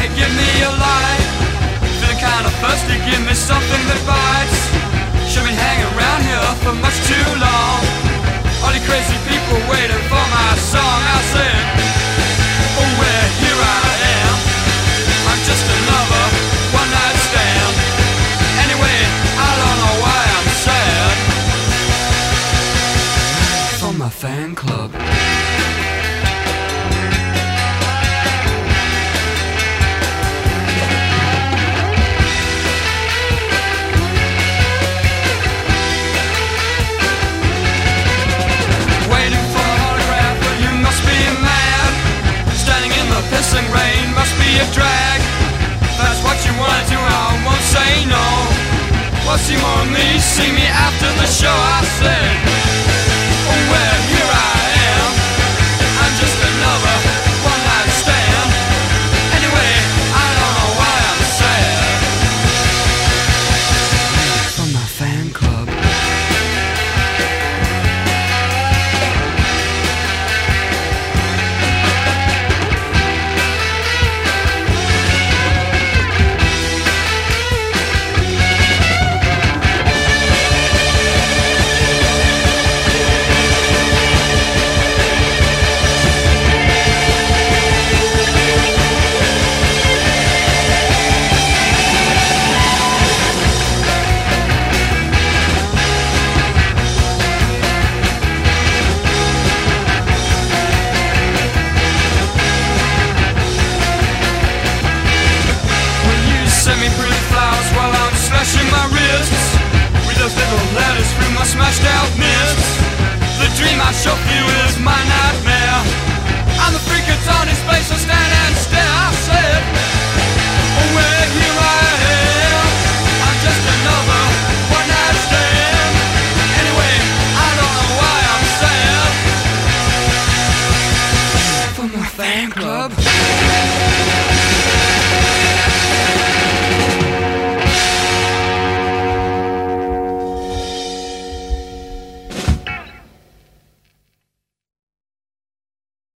give me a light. Feeling kinda thirsty, give me something that bites. Should been hanging around here for much too long. All you crazy people waiting for my song. I said, oh well, here I am. I'm just another one night stand. Anyway, I don't know why I'm sad. For my fan club. Pissing rain must be a drag. That's what you wanna do, I won't say no. Well, see more of me, see me after the show. I said, oh well, here I am. I'm just another one night stand. Anyway, I don't know why I'm sad. From my fan club. Send me pretty flowers while I'm slashing my wrists. Read those little letters through my smashed out mist. The dream I show you is my nightmare. I'm the freak that's on his face, so stand and stare. I said, oh well, here I am. I'm just another one night stand. Anyway, I don't know why I'm sad. For my fan club.